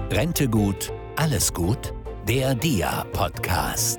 Rente gut, alles gut? Der DIA-Podcast.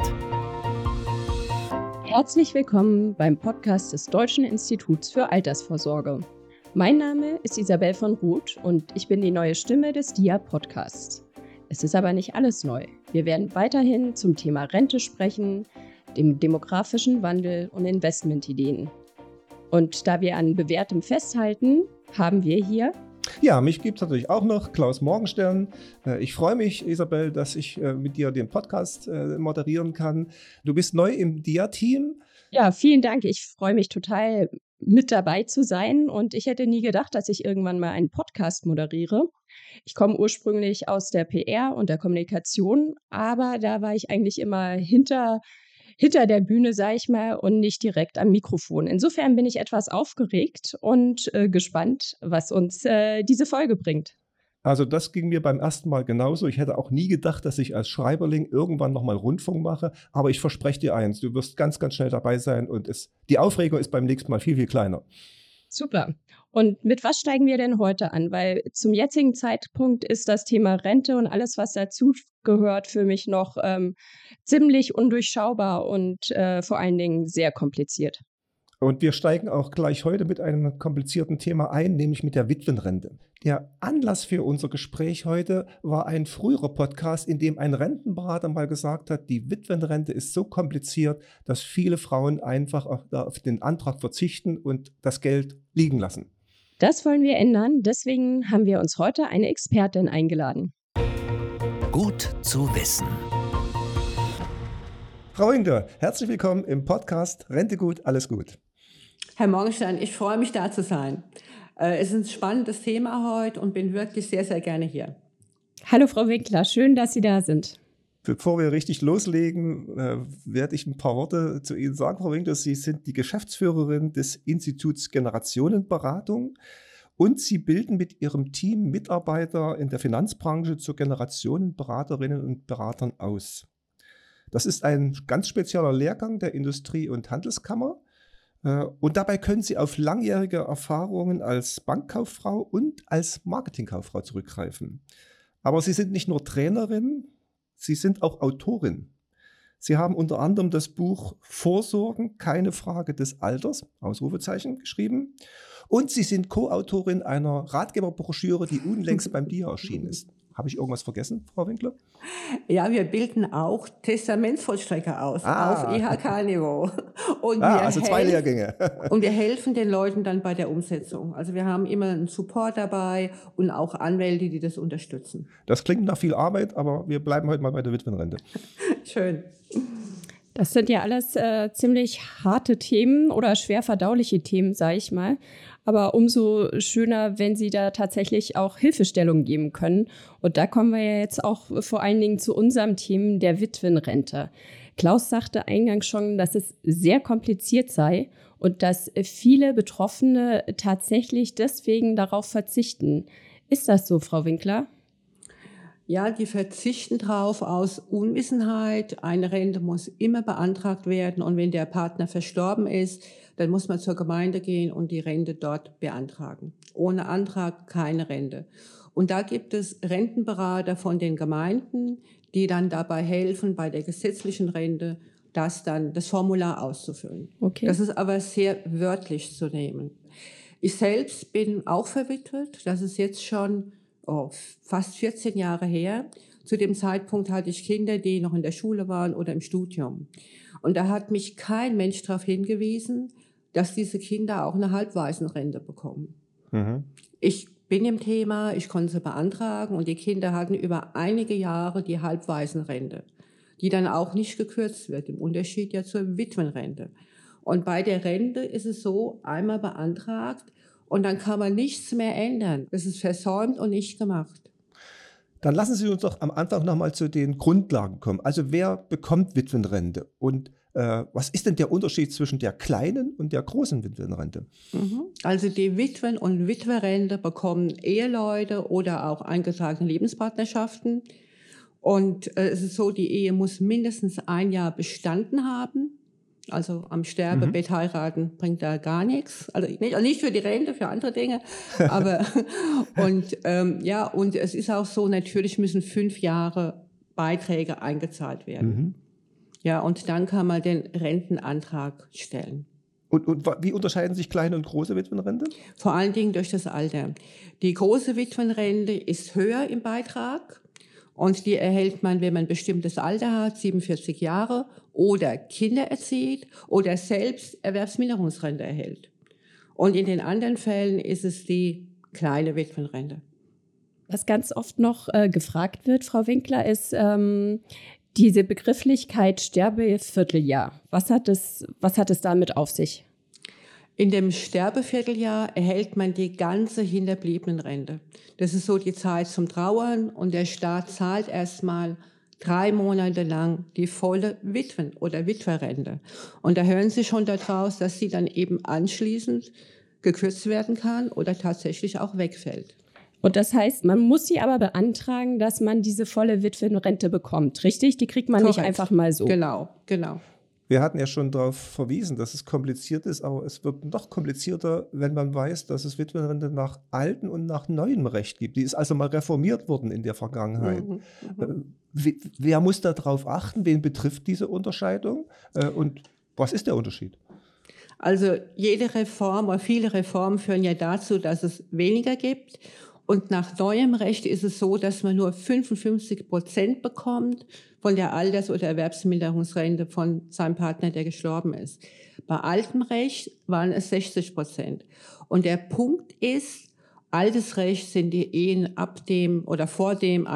Herzlich willkommen beim Podcast des Deutschen Instituts für Altersvorsorge. Mein Name ist Isabel von Ruth und ich bin die neue Stimme des DIA-Podcasts. Es ist aber nicht alles neu. Wir werden weiterhin zum Thema Rente sprechen, dem demografischen Wandel und Investmentideen. Und da wir an Bewährtem festhalten, haben wir hier... Ja, mich gibt es natürlich auch noch, Klaus Morgenstern. Ich freue mich, Isabel, dass ich mit dir den Podcast moderieren kann. Du bist neu im DIA-Team. Ja, vielen Dank. Ich freue mich total, mit dabei zu sein. Und ich hätte nie gedacht, dass ich irgendwann mal einen Podcast moderiere. Ich komme ursprünglich aus der PR und der Kommunikation, aber da war ich eigentlich immer hinter der Bühne, sage ich mal, und nicht direkt am Mikrofon. Insofern bin ich etwas aufgeregt und gespannt, was uns diese Folge bringt. Also das ging mir beim ersten Mal genauso. Ich hätte auch nie gedacht, dass ich als Schreiberling irgendwann nochmal Rundfunk mache. Aber ich verspreche dir eins, du wirst ganz, ganz schnell dabei sein und die Aufregung ist beim nächsten Mal viel, viel kleiner. Super. Und mit was steigen wir denn heute an? Weil zum jetzigen Zeitpunkt ist das Thema Rente und alles, was dazu gehört, für mich noch ziemlich undurchschaubar und vor allen Dingen sehr kompliziert. Und wir steigen auch gleich heute mit einem komplizierten Thema ein, nämlich mit der Witwenrente. Der Anlass für unser Gespräch heute war ein früherer Podcast, in dem ein Rentenberater mal gesagt hat, die Witwenrente ist so kompliziert, dass viele Frauen einfach auf den Antrag verzichten und das Geld liegen lassen. Das wollen wir ändern. Deswegen haben wir uns heute eine Expertin eingeladen. Gut zu wissen. Frau Winkler, herzlich willkommen im Podcast Rente gut, alles gut. Herr Morgenstern, ich freue mich, da zu sein. Es ist ein spannendes Thema heute und bin wirklich sehr, sehr gerne hier. Hallo Frau Winkler, schön, dass Sie da sind. Bevor wir richtig loslegen, werde ich ein paar Worte zu Ihnen sagen, Frau Winkler. Sie sind die Geschäftsführerin des Instituts Generationenberatung und Sie bilden mit Ihrem Team Mitarbeiter in der Finanzbranche zu Generationenberaterinnen und Beratern aus. Das ist ein ganz spezieller Lehrgang der Industrie- und Handelskammer. Und dabei können Sie auf langjährige Erfahrungen als Bankkauffrau und als Marketingkauffrau zurückgreifen. Aber Sie sind nicht nur Trainerin, Sie sind auch Autorin. Sie haben unter anderem das Buch Vorsorgen, keine Frage des Alters, Ausrufezeichen, geschrieben. Und Sie sind Co-Autorin einer Ratgeberbroschüre, die unlängst beim DIA erschienen ist. Habe ich irgendwas vergessen, Frau Winkler? Ja, wir bilden auch Testamentsvollstrecker aus, auf IHK-Niveau. Also 2 Lehrgänge. Und wir helfen den Leuten dann bei der Umsetzung. Also wir haben immer einen Support dabei und auch Anwälte, die das unterstützen. Das klingt nach viel Arbeit, aber wir bleiben heute mal bei der Witwenrente. Schön. Das sind ja alles ziemlich harte Themen oder schwer verdauliche Themen, sage ich mal. Aber umso schöner, wenn Sie da tatsächlich auch Hilfestellung geben können. Und da kommen wir ja jetzt auch vor allen Dingen zu unserem Thema der Witwenrente. Klaus sagte eingangs schon, dass es sehr kompliziert sei und dass viele Betroffene tatsächlich deswegen darauf verzichten. Ist das so, Frau Winkler? Ja, die verzichten drauf aus Unwissenheit. Eine Rente muss immer beantragt werden und wenn der Partner verstorben ist, dann muss man zur Gemeinde gehen und die Rente dort beantragen. Ohne Antrag keine Rente. Und da gibt es Rentenberater von den Gemeinden, die dann dabei helfen, bei der gesetzlichen Rente das Formular auszufüllen. Okay. Das ist aber sehr wörtlich zu nehmen. Ich selbst bin auch verwitwet. Das ist jetzt schon fast 14 Jahre her. Zu dem Zeitpunkt hatte ich Kinder, die noch in der Schule waren oder im Studium. Und da hat mich kein Mensch darauf hingewiesen, dass diese Kinder auch eine Halbwaisenrente bekommen. Mhm. Ich bin im Thema, ich konnte sie beantragen und die Kinder hatten über einige Jahre die Halbwaisenrente, die dann auch nicht gekürzt wird, im Unterschied ja zur Witwenrente. Und bei der Rente ist es so, einmal beantragt, und dann kann man nichts mehr ändern. Das ist versäumt und nicht gemacht. Dann lassen Sie uns doch am Anfang nochmal zu den Grundlagen kommen. Also wer bekommt Witwenrente? Und was ist denn der Unterschied zwischen der kleinen und der großen Witwenrente? Also die Witwen- und Witwerrente bekommen Eheleute oder auch eingetragene Lebenspartnerschaften. Und es ist so, die Ehe muss mindestens 1 Jahr bestanden haben. Also am Sterbebett heiraten bringt da gar nichts. Also nicht für die Rente, für andere Dinge. Aber und es ist auch so, natürlich müssen 5 Jahre Beiträge eingezahlt werden. Ja, und dann kann man den Rentenantrag stellen. Und wie unterscheiden sich kleine und große Witwenrente? Vor allen Dingen durch das Alter. Die große Witwenrente ist höher im Beitrag. Und die erhält man, wenn man ein bestimmtes Alter hat, 47 Jahre, oder Kinder erzieht oder selbst Erwerbsminderungsrente erhält. Und in den anderen Fällen ist es die kleine Witwenrente. Was ganz oft noch gefragt wird, Frau Winkler, ist diese Begrifflichkeit Sterbevierteljahr. Was hat es damit auf sich? In dem Sterbevierteljahr erhält man die ganze Hinterbliebenenrente. Das ist so die Zeit zum Trauern und der Staat zahlt erstmal 3 Monate lang die volle Witwen- oder Witwerrente. Und da hören Sie schon daraus, dass sie dann eben anschließend gekürzt werden kann oder tatsächlich auch wegfällt. Und das heißt, man muss sie aber beantragen, dass man diese volle Witwenrente bekommt, richtig? Die kriegt man Korrekt. nicht einfach mal so. Genau. Wir hatten ja schon darauf verwiesen, dass es kompliziert ist, aber es wird noch komplizierter, wenn man weiß, dass es Witwenrente nach altem und nach neuem Recht gibt. Die ist also mal reformiert worden in der Vergangenheit. Wer muss da drauf achten? Wen betrifft diese Unterscheidung? Und was ist der Unterschied? Also jede Reform oder viele Reformen führen ja dazu, dass es weniger gibt. Und nach neuem Recht ist es so, dass man nur 55% bekommt von der Alters- oder Erwerbsminderungsrente von seinem Partner, der gestorben ist. Bei altem Recht waren es 60%. Und der Punkt ist, altes Recht sind die Ehen ab dem oder vor dem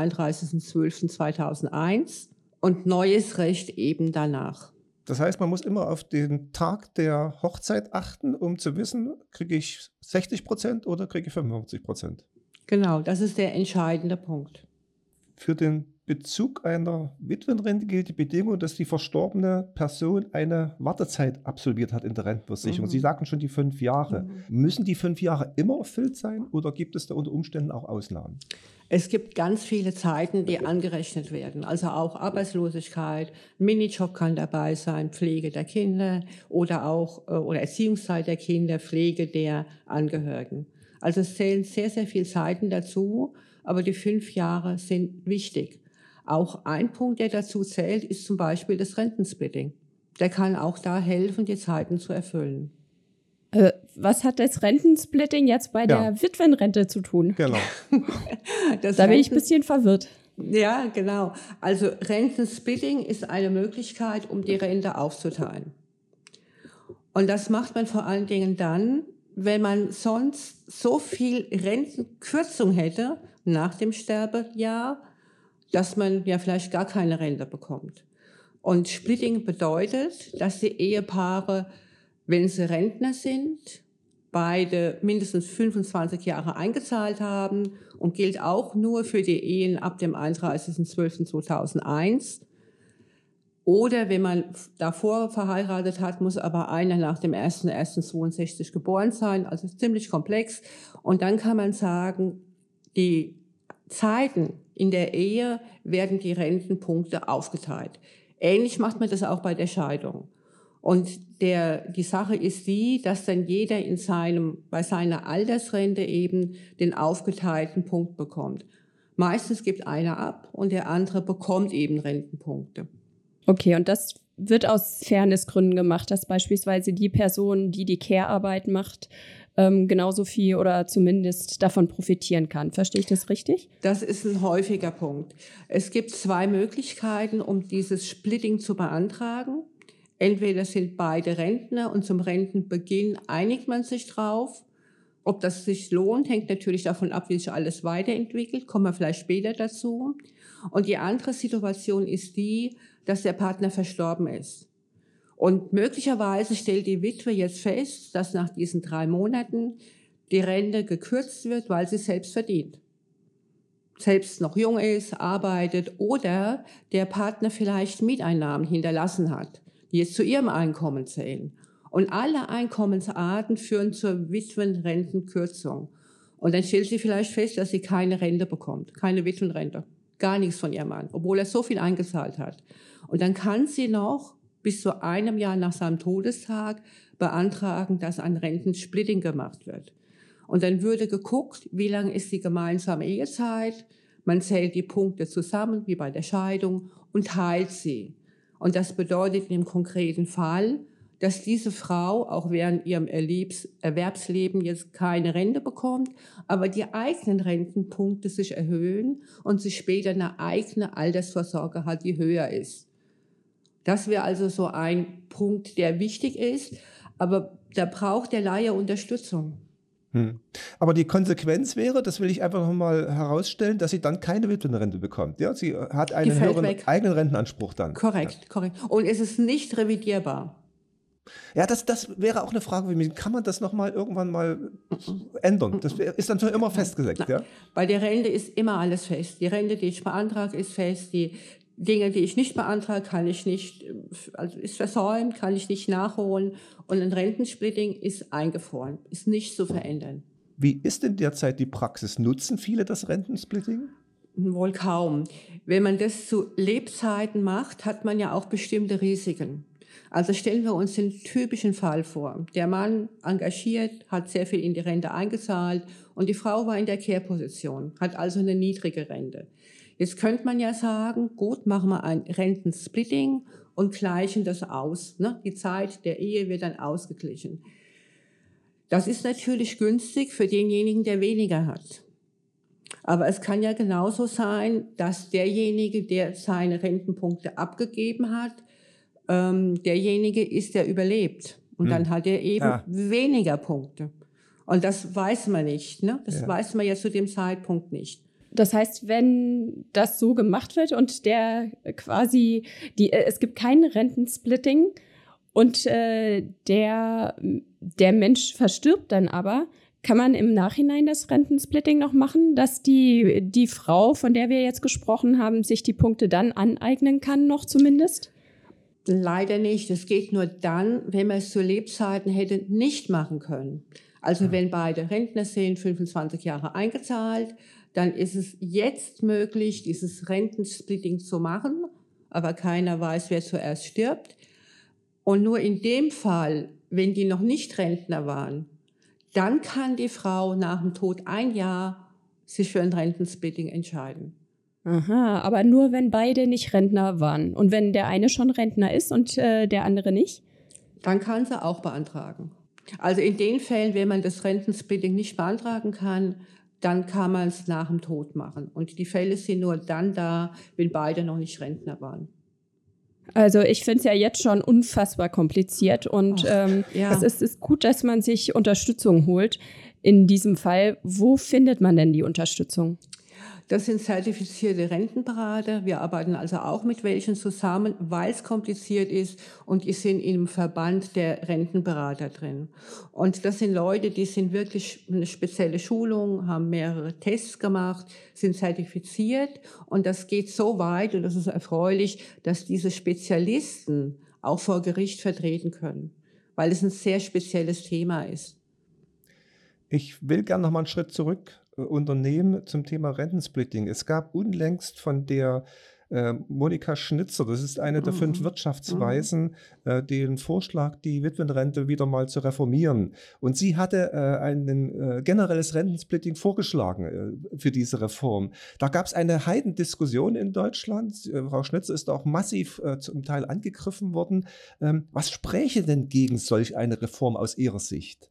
31.12.2001 und neues Recht eben danach. Das heißt, man muss immer auf den Tag der Hochzeit achten, um zu wissen, kriege ich 60% oder kriege ich 55%? Genau, das ist der entscheidende Punkt. Für den Bezug einer Witwenrente gilt die Bedingung, dass die verstorbene Person eine Wartezeit absolviert hat in der Rentenversicherung. Sie sagten schon die 5 Jahre. Müssen die 5 Jahre immer erfüllt sein oder gibt es da unter Umständen auch Ausnahmen? Es gibt ganz viele Zeiten, die angerechnet werden. Also auch Arbeitslosigkeit, Minijob kann dabei sein, Pflege der Kinder oder auch oder Erziehungszeit der Kinder, Pflege der Angehörigen. Also es zählen sehr, sehr viele Zeiten dazu, aber die 5 Jahre sind wichtig. Auch ein Punkt, der dazu zählt, ist zum Beispiel das Rentensplitting. Der kann auch da helfen, die Zeiten zu erfüllen. Was hat das Rentensplitting jetzt bei der Witwenrente zu tun? Genau. Da bin ich ein bisschen verwirrt. Ja, genau. Also Rentensplitting ist eine Möglichkeit, um die Rente aufzuteilen. Und das macht man vor allen Dingen dann, wenn man sonst so viel Rentenkürzung hätte nach dem Sterbejahr, dass man ja vielleicht gar keine Rente bekommt. Und Splitting bedeutet, dass die Ehepaare, wenn sie Rentner sind, beide mindestens 25 Jahre eingezahlt haben und gilt auch nur für die Ehen ab dem 31.12.2001. Oder wenn man davor verheiratet hat, muss aber einer nach dem 1.1.62 geboren sein, also ziemlich komplex. Und dann kann man sagen, die Zeiten in der Ehe werden die Rentenpunkte aufgeteilt. Ähnlich macht man das auch bei der Scheidung. Und die Sache ist die, dass dann jeder bei seiner Altersrente eben den aufgeteilten Punkt bekommt. Meistens gibt einer ab und der andere bekommt eben Rentenpunkte. Okay, und das wird aus Fairnessgründen gemacht, dass beispielsweise die Person, die Care-Arbeit macht, genauso viel oder zumindest davon profitieren kann. Verstehe ich das richtig? Das ist ein häufiger Punkt. Es gibt 2 Möglichkeiten, um dieses Splitting zu beantragen. Entweder sind beide Rentner und zum Rentenbeginn einigt man sich drauf. Ob das sich lohnt, hängt natürlich davon ab, wie sich alles weiterentwickelt. Kommen wir vielleicht später dazu. Und die andere Situation ist die, dass der Partner verstorben ist. Und möglicherweise stellt die Witwe jetzt fest, dass nach diesen 3 Monaten die Rente gekürzt wird, weil sie selbst verdient. Selbst noch jung ist, arbeitet oder der Partner vielleicht Mieteinnahmen hinterlassen hat, die jetzt zu ihrem Einkommen zählen. Und alle Einkommensarten führen zur Witwenrentenkürzung. Und dann stellt sie vielleicht fest, dass sie keine Rente bekommt, keine Witwenrente, gar nichts von ihrem Mann, obwohl er so viel eingezahlt hat. Und dann kann sie noch bis zu einem Jahr nach seinem Todestag beantragen, dass ein Rentensplitting gemacht wird. Und dann würde geguckt, wie lang ist die gemeinsame Ehezeit. Man zählt die Punkte zusammen, wie bei der Scheidung, und teilt sie. Und das bedeutet in dem konkreten Fall, dass diese Frau auch während ihrem Erwerbsleben jetzt keine Rente bekommt, aber die eigenen Rentenpunkte sich erhöhen und sie später eine eigene Altersvorsorge hat, die höher ist. Das wäre also so ein Punkt, der wichtig ist, aber da braucht der Laie Unterstützung. Aber die Konsequenz wäre, das will ich einfach nochmal herausstellen, dass sie dann keine Witwenrente bekommt. Ja, sie hat einen höheren eigenen Rentenanspruch dann. Korrekt. Und es ist nicht revidierbar. Ja, das wäre auch eine Frage, wie kann man das nochmal irgendwann mal ändern? Das ist dann für immer festgesetzt. Ja? Bei der Rente ist immer alles fest. Die Rente, die ich beantrage, ist fest. Die Dinge, die ich nicht beantrage, kann ich nicht, also ist versäumt, kann ich nicht nachholen. Und ein Rentensplitting ist eingefroren, ist nicht zu verändern. Wie ist denn derzeit die Praxis? Nutzen viele das Rentensplitting? Wohl kaum. Wenn man das zu Lebzeiten macht, hat man ja auch bestimmte Risiken. Also stellen wir uns den typischen Fall vor. Der Mann engagiert, hat sehr viel in die Rente eingezahlt und die Frau war in der Care-Position, hat also eine niedrige Rente. Jetzt könnte man ja sagen, gut, machen wir ein Rentensplitting und gleichen das aus. Ne? Die Zeit der Ehe wird dann ausgeglichen. Das ist natürlich günstig für denjenigen, der weniger hat. Aber es kann ja genauso sein, dass derjenige, der seine Rentenpunkte abgegeben hat, derjenige ist, der überlebt. Und dann hat er eben weniger Punkte. Und das weiß man nicht. Ne? Das weiß man ja zu dem Zeitpunkt nicht. Das heißt, wenn das so gemacht wird und der quasi, es gibt kein Rentensplitting und der Mensch verstirbt dann aber, kann man im Nachhinein das Rentensplitting noch machen, dass die Frau, von der wir jetzt gesprochen haben, sich die Punkte dann aneignen kann, noch zumindest? Leider nicht. Es geht nur dann, wenn man es zu Lebzeiten hätte nicht machen können. Also wenn beide Rentner sind, 25 Jahre eingezahlt, dann ist es jetzt möglich, dieses Rentensplitting zu machen, aber keiner weiß, wer zuerst stirbt. Und nur in dem Fall, wenn die noch nicht Rentner waren, dann kann die Frau nach dem Tod 1 Jahr sich für ein Rentensplitting entscheiden. Aha, aber nur wenn beide nicht Rentner waren. Und wenn der eine schon Rentner ist und der andere nicht? Dann kann sie auch beantragen. Also in den Fällen, wenn man das Rentensplitting nicht beantragen kann, dann kann man es nach dem Tod machen. Und die Fälle sind nur dann da, wenn beide noch nicht Rentner waren. Also ich finde es ja jetzt schon unfassbar kompliziert und es ist gut, dass man sich Unterstützung holt. In diesem Fall, wo findet man denn die Unterstützung? Das sind zertifizierte Rentenberater. Wir arbeiten also auch mit welchen zusammen, weil es kompliziert ist und die sind im Verband der Rentenberater drin. Und das sind Leute, die sind wirklich eine spezielle Schulung, haben mehrere Tests gemacht, sind zertifiziert und das geht so weit und das ist erfreulich, dass diese Spezialisten auch vor Gericht vertreten können, weil es ein sehr spezielles Thema ist. Ich will gerne noch mal einen Schritt zurück unternehmen zum Thema Rentensplitting. Es gab unlängst von der Monika Schnitzer, das ist eine der 5 Wirtschaftsweisen, den Vorschlag, die Witwenrente wieder mal zu reformieren. Und sie hatte ein generelles Rentensplitting vorgeschlagen für diese Reform. Da gab es eine Heidendiskussion in Deutschland. Frau Schnitzer ist auch massiv zum Teil angegriffen worden. Was spräche denn gegen solch eine Reform aus Ihrer Sicht?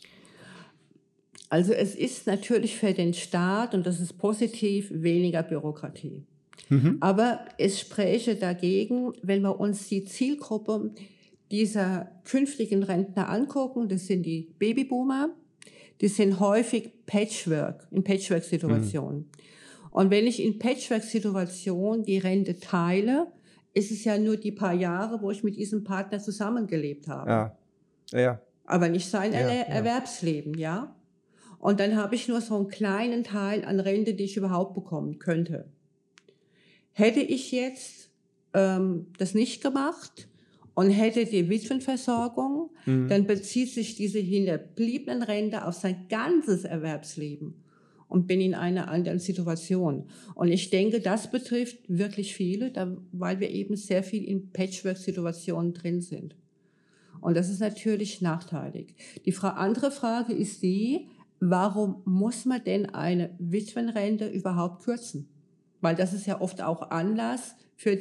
Also es ist natürlich für den Staat, und das ist positiv, weniger Bürokratie. Aber es spräche dagegen, wenn wir uns die Zielgruppe dieser künftigen Rentner angucken, das sind die Babyboomer, die sind häufig in Patchwork-Situationen. Und wenn ich in Patchwork-Situationen die Rente teile, ist es ja nur die paar Jahre, wo ich mit diesem Partner zusammengelebt habe. Ja. Aber nicht sein Erwerbsleben, ja? Und dann habe ich nur so einen kleinen Teil an Rente, die ich überhaupt bekommen könnte. Hätte ich jetzt das nicht gemacht und hätte die Witwenversorgung, dann bezieht sich diese hinterbliebenen Rente auf sein ganzes Erwerbsleben. und bin in einer anderen Situation. Und ich denke, das betrifft wirklich viele, weil wir eben sehr viel in Patchwork-Situationen drin sind. Und das ist natürlich nachteilig. Die andere Frage ist die, warum muss man denn eine Witwenrente überhaupt kürzen? Weil das ist ja oft auch Anlass für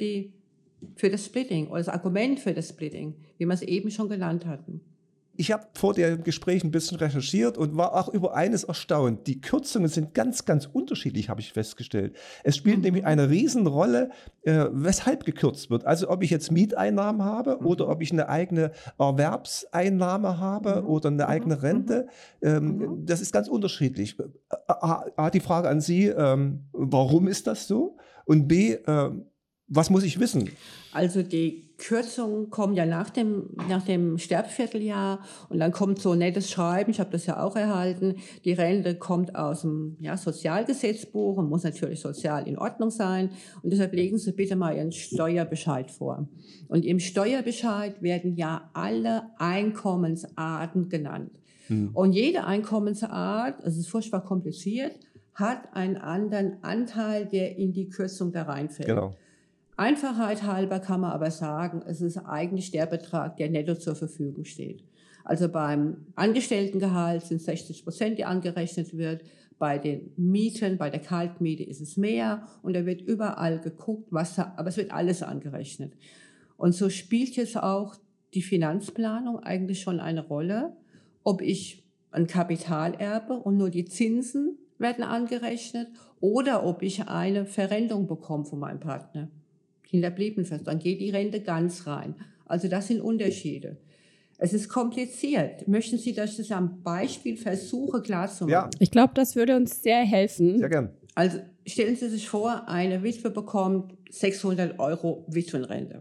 das Splitting oder das Argument für das Splitting, wie wir es eben schon genannt hatten. Ich habe vor dem Gespräch ein bisschen recherchiert und war auch über eines erstaunt. Die Kürzungen sind ganz, ganz unterschiedlich, habe ich festgestellt. Es spielt nämlich eine Riesenrolle, weshalb gekürzt wird. Also ob ich jetzt Mieteinnahmen habe oder ob ich eine eigene Erwerbseinnahme habe oder eine eigene Rente. Das ist ganz unterschiedlich. A, die Frage an Sie, warum ist das so? Und B, was muss ich wissen? Also die Kürzungen kommen ja nach dem Sterbevierteljahr und dann kommt so ein nettes Schreiben, ich habe das ja auch erhalten, die Rente kommt aus dem Sozialgesetzbuch und muss natürlich sozial in Ordnung sein und deshalb legen Sie bitte mal Ihren Steuerbescheid vor. Und im Steuerbescheid werden ja alle Einkommensarten genannt. Und jede Einkommensart, es ist furchtbar kompliziert, hat einen anderen Anteil, der in die Kürzung da reinfällt. Genau. Einfachheit halber kann man aber sagen, es ist eigentlich der Betrag, der netto zur Verfügung steht. Also beim Angestelltengehalt sind 60%, die angerechnet wird. Bei den Mieten, bei der Kaltmiete ist es mehr. Und da wird überall geguckt, aber es wird alles angerechnet. Und so spielt jetzt auch die Finanzplanung eigentlich schon eine Rolle, ob ich ein Kapital erbe und nur die Zinsen werden angerechnet oder ob ich eine Verrentung bekomme von meinem Partner. Hinterblieben fest, dann geht die Rente ganz rein. Also das sind Unterschiede. Es ist kompliziert. Möchten Sie, dass ich das am Beispiel versuche klarzumachen? Ja. Ich glaube, das würde uns sehr helfen. Sehr gern. Also stellen Sie sich vor, eine Witwe bekommt 600 € Witwenrente.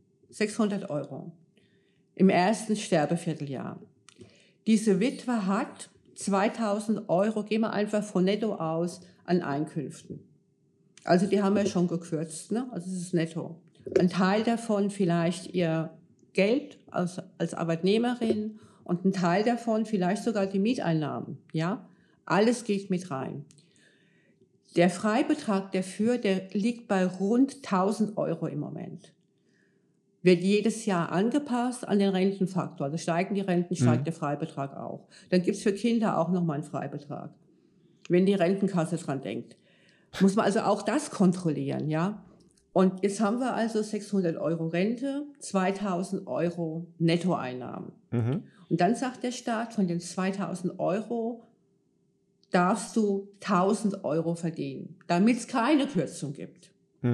600 € im ersten Sterbevierteljahr. Diese Witwe hat 2.000 €, gehen wir einfach von netto aus, an Einkünften. Also die haben wir schon gekürzt, ne? Also es ist netto. Ein Teil davon vielleicht ihr Geld als Arbeitnehmerin und ein Teil davon vielleicht sogar die Mieteinnahmen. Ja? Alles geht mit rein. Der Freibetrag dafür, der liegt bei rund 1.000 € im Moment. Wird jedes Jahr angepasst an den Rentenfaktor. Also steigen die Renten, steigt der Freibetrag auch. Dann gibt es für Kinder auch nochmal einen Freibetrag, wenn die Rentenkasse dran denkt. Muss man also auch das kontrollieren, ja. Und jetzt haben wir also 600 € Rente, 2.000 € Nettoeinnahmen. Und dann sagt der Staat, von den 2.000 € darfst du 1.000 € verdienen, damit es keine Kürzung gibt.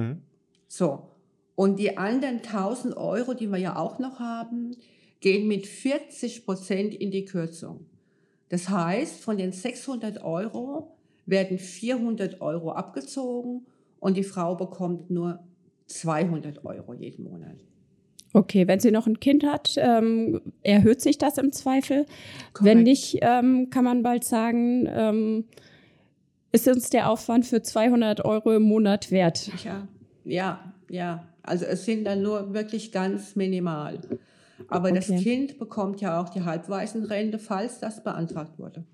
So. Und die anderen 1.000 €, die wir ja auch noch haben, gehen mit 40% in die Kürzung. Das heißt, von den 600 € werden 400 € abgezogen und die Frau bekommt nur 200 € jeden Monat. Okay, wenn sie noch ein Kind hat, erhöht sich das im Zweifel. Korrekt. Wenn nicht, kann man bald sagen, ist uns der Aufwand für 200 € im Monat wert? Ja. Also es sind dann nur wirklich ganz minimal. Aber das Kind bekommt ja auch die Halbwaisenrente, falls das beantragt wurde.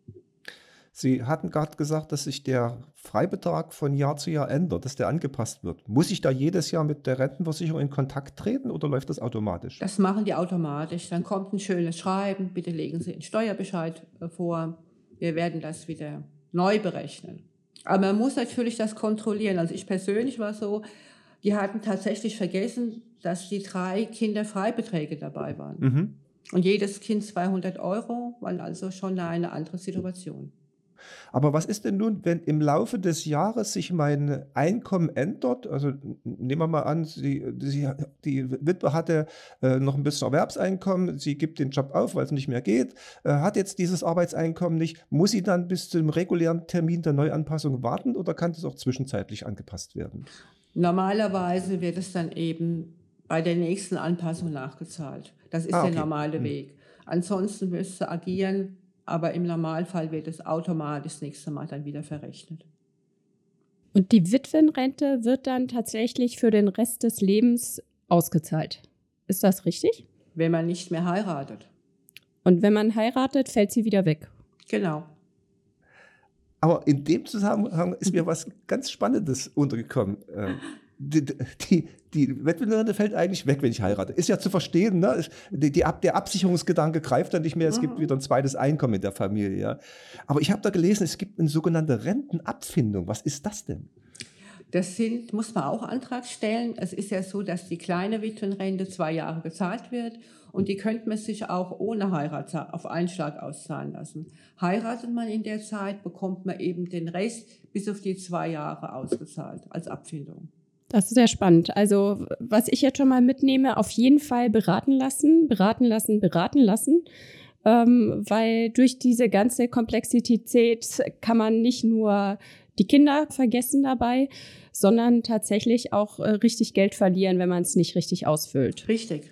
Sie hatten gerade gesagt, dass sich der Freibetrag von Jahr zu Jahr ändert, dass der angepasst wird. Muss ich da jedes Jahr mit der Rentenversicherung in Kontakt treten oder läuft das automatisch? Das machen die automatisch. Dann kommt ein schönes Schreiben, bitte legen Sie einen Steuerbescheid vor. Wir werden das wieder neu berechnen. Aber man muss natürlich das kontrollieren. Also ich persönlich war so, die hatten tatsächlich vergessen, dass die 3 Kinderfreibeträge dabei waren. Und jedes Kind 200 €, war also schon eine andere Situation. Aber was ist denn nun, wenn im Laufe des Jahres sich mein Einkommen ändert? Also nehmen wir mal an, die Witwe hatte noch ein bisschen Erwerbseinkommen, sie gibt den Job auf, weil es nicht mehr geht, hat jetzt dieses Arbeitseinkommen nicht. Muss sie dann bis zum regulären Termin der Neuanpassung warten oder kann das auch zwischenzeitlich angepasst werden? Normalerweise wird es dann eben bei der nächsten Anpassung nachgezahlt. Das ist der normale Weg. Ansonsten wirst du agieren, aber im Normalfall wird es automatisch das nächste Mal dann wieder verrechnet. Und die Witwenrente wird dann tatsächlich für den Rest des Lebens ausgezahlt. Ist das richtig? Wenn man nicht mehr heiratet. Und wenn man heiratet, fällt sie wieder weg. Genau. Aber in dem Zusammenhang ist mir was ganz Spannendes untergekommen. Die Witwenrente fällt eigentlich weg, wenn ich heirate. Ist ja zu verstehen, ne? Der Absicherungsgedanke greift dann nicht mehr, es gibt wieder ein zweites Einkommen in der Familie. Ja? Aber ich habe da gelesen, es gibt eine sogenannte Rentenabfindung. Was ist das denn? Muss man auch Antrag stellen. Es ist ja so, dass die kleine Witwenrente 2 Jahre gezahlt wird und die könnte man sich auch ohne Heirat auf Einschlag auszahlen lassen. Heiratet man in der Zeit, bekommt man eben den Rest bis auf die 2 Jahre ausgezahlt als Abfindung. Das ist sehr spannend. Also was ich jetzt schon mal mitnehme, auf jeden Fall beraten lassen, weil durch diese ganze Komplexität kann man nicht nur die Kinder vergessen dabei, sondern tatsächlich auch richtig Geld verlieren, wenn man es nicht richtig ausfüllt. Richtig.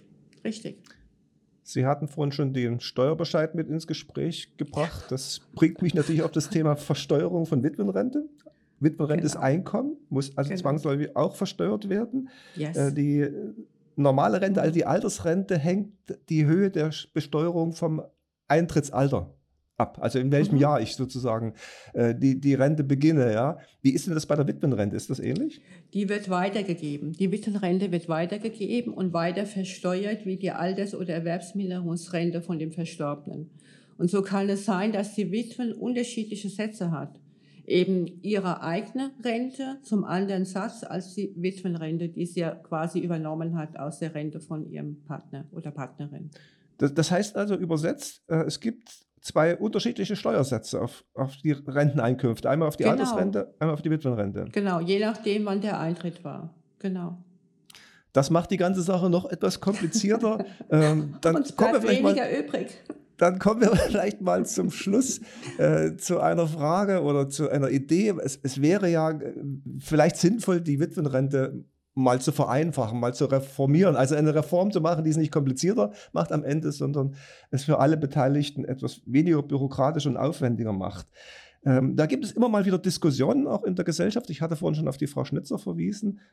Sie hatten vorhin schon den Steuerbescheid mit ins Gespräch gebracht. Das bringt mich natürlich auf das Thema Versteuerung von Witwenrente. Witwenrente ist Einkommen, muss also zwangsläufig auch versteuert werden. Yes. Die normale Rente, also die Altersrente, hängt die Höhe der Besteuerung vom Eintrittsalter ab. Also in welchem Jahr ich sozusagen die Rente beginne. Ja? Wie ist denn das bei der Witwenrente? Ist das ähnlich? Die wird weitergegeben. Die Witwenrente wird weitergegeben und weiter versteuert wie die Alters- oder Erwerbsminderungsrente von dem Verstorbenen. Und so kann es sein, dass die Witwen unterschiedliche Sätze hat. Eben ihre eigene Rente zum anderen Satz als die Witwenrente, die sie ja quasi übernommen hat aus der Rente von ihrem Partner oder Partnerin. Das heißt also übersetzt, es gibt 2 unterschiedliche Steuersätze auf die Renteneinkünfte. Einmal auf die Altersrente, einmal auf die Witwenrente. Genau, je nachdem, wann der Eintritt war. Genau. Das macht die ganze Sache noch etwas komplizierter. Uns bleibt weniger übrig. Dann kommen wir vielleicht mal zum Schluss zu einer Frage oder zu einer Idee. Es wäre ja vielleicht sinnvoll, die Witwenrente mal zu vereinfachen, mal zu reformieren. Also eine Reform zu machen, die es nicht komplizierter macht am Ende, sondern es für alle Beteiligten etwas weniger bürokratisch und aufwendiger macht. Da gibt es immer mal wieder Diskussionen auch in der Gesellschaft. Ich hatte vorhin schon auf die Frau Schnitzer verwiesen.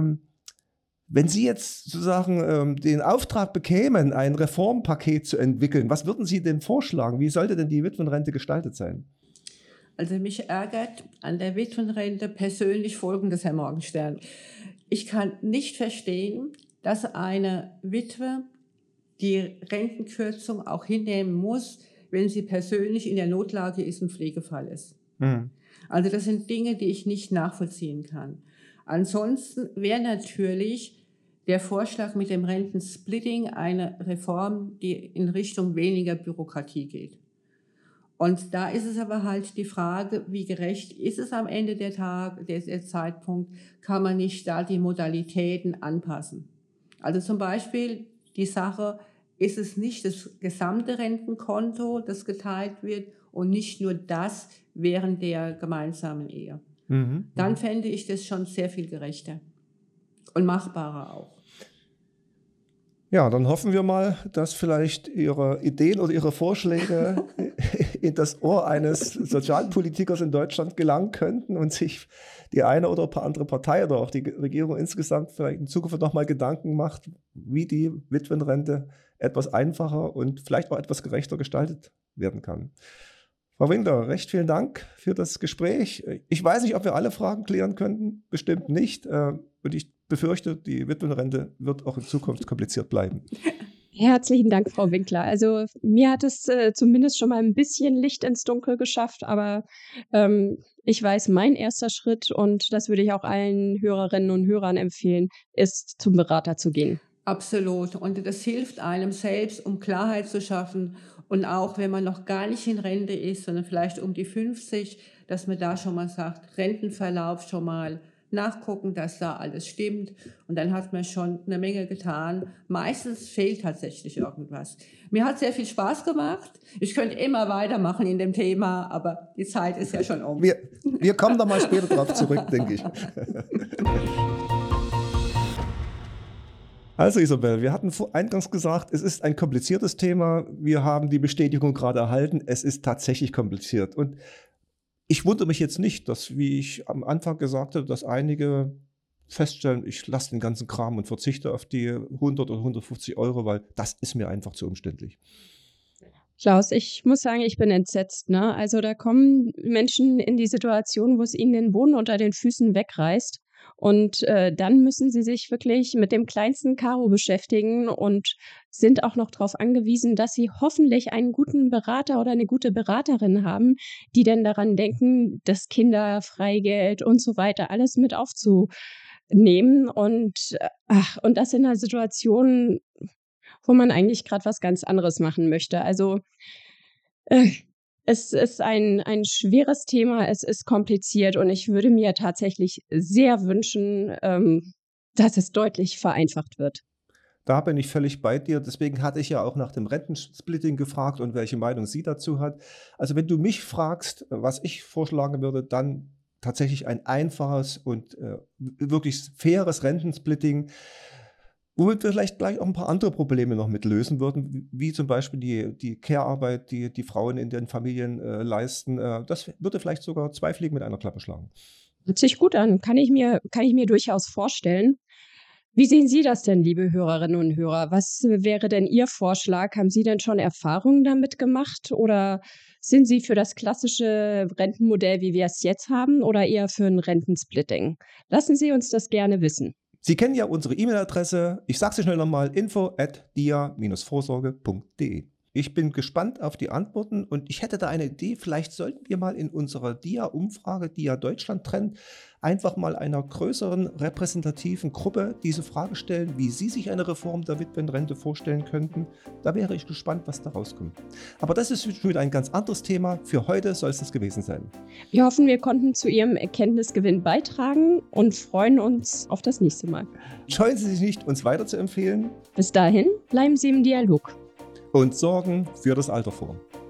Wenn Sie jetzt sozusagen den Auftrag bekämen, ein Reformpaket zu entwickeln, was würden Sie denn vorschlagen? Wie sollte denn die Witwenrente gestaltet sein? Also mich ärgert an der Witwenrente persönlich Folgendes, Herr Morgenstern. Ich kann nicht verstehen, dass eine Witwe die Rentenkürzung auch hinnehmen muss, wenn sie persönlich in der Notlage ist und Pflegefall ist. Also das sind Dinge, die ich nicht nachvollziehen kann. Ansonsten wäre natürlich der Vorschlag mit dem Rentensplitting eine Reform, die in Richtung weniger Bürokratie geht. Und da ist es aber halt die Frage, wie gerecht ist es am Ende der Zeitpunkt, kann man nicht da die Modalitäten anpassen. Also zum Beispiel die Sache, ist es nicht das gesamte Rentenkonto, das geteilt wird und nicht nur das während der gemeinsamen Ehe. Dann fände ich das schon sehr viel gerechter und machbarer auch. Ja, dann hoffen wir mal, dass vielleicht Ihre Ideen oder Ihre Vorschläge in das Ohr eines Sozialpolitikers in Deutschland gelangen könnten und sich die eine oder andere Partei oder auch die Regierung insgesamt vielleicht in Zukunft nochmal Gedanken macht, wie die Witwenrente etwas einfacher und vielleicht auch etwas gerechter gestaltet werden kann. Frau Winkler, recht vielen Dank für das Gespräch. Ich weiß nicht, ob wir alle Fragen klären könnten, bestimmt nicht. Und ich befürchte, die Witwenrente wird auch in Zukunft kompliziert bleiben. Herzlichen Dank, Frau Winkler. Also mir hat es zumindest schon mal ein bisschen Licht ins Dunkel geschafft, aber ich weiß, mein erster Schritt, und das würde ich auch allen Hörerinnen und Hörern empfehlen, ist, zum Berater zu gehen. Absolut. Und das hilft einem selbst, um Klarheit zu schaffen. Und auch, wenn man noch gar nicht in Rente ist, sondern vielleicht um die 50, dass man da schon mal sagt, Rentenverlauf schon mal nachgucken, dass da alles stimmt. Und dann hat man schon eine Menge getan. Meistens fehlt tatsächlich irgendwas. Mir hat sehr viel Spaß gemacht. Ich könnte immer weitermachen in dem Thema, aber die Zeit ist ja schon um. Wir kommen da mal später drauf zurück, denke ich. Also Isabel, wir hatten eingangs gesagt, es ist ein kompliziertes Thema. Wir haben die Bestätigung gerade erhalten, es ist tatsächlich kompliziert. Und ich wundere mich jetzt nicht, dass, wie ich am Anfang gesagt habe, dass einige feststellen, ich lasse den ganzen Kram und verzichte auf die 100 oder 150 Euro, weil das ist mir einfach zu umständlich. Klaus, ich muss sagen, ich bin entsetzt, ne? Also da kommen Menschen in die Situation, wo es ihnen den Boden unter den Füßen wegreißt. Und dann müssen sie sich wirklich mit dem kleinsten Karo beschäftigen und sind auch noch darauf angewiesen, dass sie hoffentlich einen guten Berater oder eine gute Beraterin haben, die denn daran denken, das Kinderfreigeld und so weiter alles mit aufzunehmen. Und das in einer Situation, wo man eigentlich gerade was ganz anderes machen möchte. Also es ist ein schweres Thema, es ist kompliziert und ich würde mir tatsächlich sehr wünschen, dass es deutlich vereinfacht wird. Da bin ich völlig bei dir. Deswegen hatte ich ja auch nach dem Rentensplitting gefragt und welche Meinung sie dazu hat. Also wenn du mich fragst, was ich vorschlagen würde, dann tatsächlich ein einfaches und wirklich faires Rentensplitting, womit wir vielleicht gleich auch ein paar andere Probleme noch mit lösen würden, wie zum Beispiel die Care-Arbeit, die Frauen in den Familien leisten. Das würde vielleicht sogar 2 Fliegen mit einer Klappe schlagen. Hört sich gut an, kann ich mir durchaus vorstellen. Wie sehen Sie das denn, liebe Hörerinnen und Hörer? Was wäre denn Ihr Vorschlag? Haben Sie denn schon Erfahrungen damit gemacht oder sind Sie für das klassische Rentenmodell, wie wir es jetzt haben, oder eher für ein Rentensplitting? Lassen Sie uns das gerne wissen. Sie kennen ja unsere E-Mail-Adresse. Ich sage sie schnell nochmal: info@dia-vorsorge.de. Ich bin gespannt auf die Antworten und ich hätte da eine Idee. Vielleicht sollten wir mal in unserer DIA-Umfrage, DIA Deutschland Trend, einfach mal einer größeren repräsentativen Gruppe diese Frage stellen, wie sie sich eine Reform der Witwenrente vorstellen könnten. Da wäre ich gespannt, was da rauskommt. Aber das ist schon wieder ein ganz anderes Thema. Für heute soll es das gewesen sein. Wir hoffen, wir konnten zu Ihrem Erkenntnisgewinn beitragen und freuen uns auf das nächste Mal. Scheuen Sie sich nicht, uns weiter zu empfehlen. Bis dahin, bleiben Sie im Dialog. Und sorgen für das Alter vor.